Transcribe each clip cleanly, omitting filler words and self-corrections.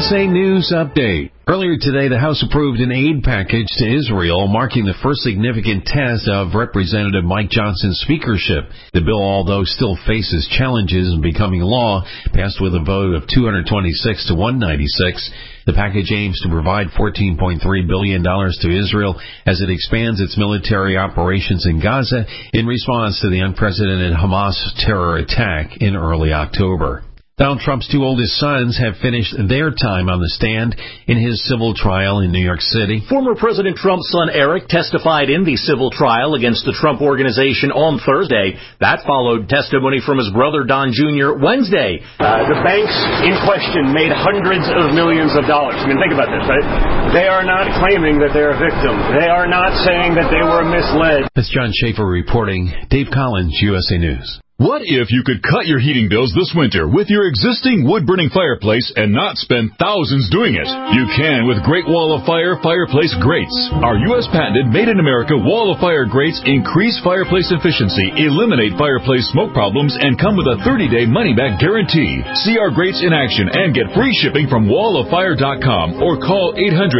USA News Update. Earlier today, the House approved an aid package to Israel, marking the first significant test of Representative Mike Johnson's speakership. The bill, although still faces challenges in becoming law, passed with a vote of 226 to 196. The package aims to provide $14.3 billion to Israel as it expands its military operations in Gaza in response to the unprecedented Hamas terror attack in early October. Donald Trump's two oldest sons have finished their time on the stand in his civil trial in New York City. Former President Trump's son Eric testified in the civil trial against the Trump Organization on Thursday. That followed testimony from his brother Don Jr. Wednesday. The banks in question made hundreds of millions of dollars. I mean, think about this, right? They are not claiming that they're a victim. They are not saying that they were misled. That's John Schaefer reporting. Dave Collins, USA News. What if you could cut your heating bills this winter with your existing wood-burning fireplace and not spend thousands doing it? You can with Great Wall of Fire fireplace grates. Our U.S. patented made-in-America Wall of Fire grates increase fireplace efficiency, eliminate fireplace smoke problems, and come with a 30-day money-back guarantee. See our grates in action and get free shipping from walloffire.com or call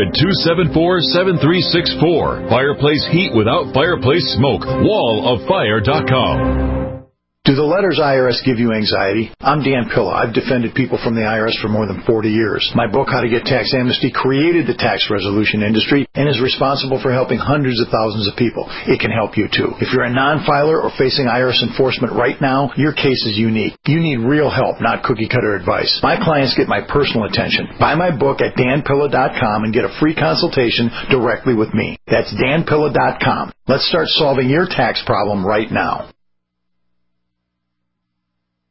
800-274-7364. Fireplace heat without fireplace smoke. walloffire.com. Do the letters IRS give you anxiety? I'm Dan Pilla. I've defended people from the IRS for more than 40 years. My book, How to Get Tax Amnesty, created the tax resolution industry and is responsible for helping hundreds of thousands of people. It can help you, too. If you're a non-filer or facing IRS enforcement right now, your case is unique. You need real help, not cookie-cutter advice. My clients get my personal attention. Buy my book at danpilla.com and get a free consultation directly with me. That's danpilla.com. Let's start solving your tax problem right now.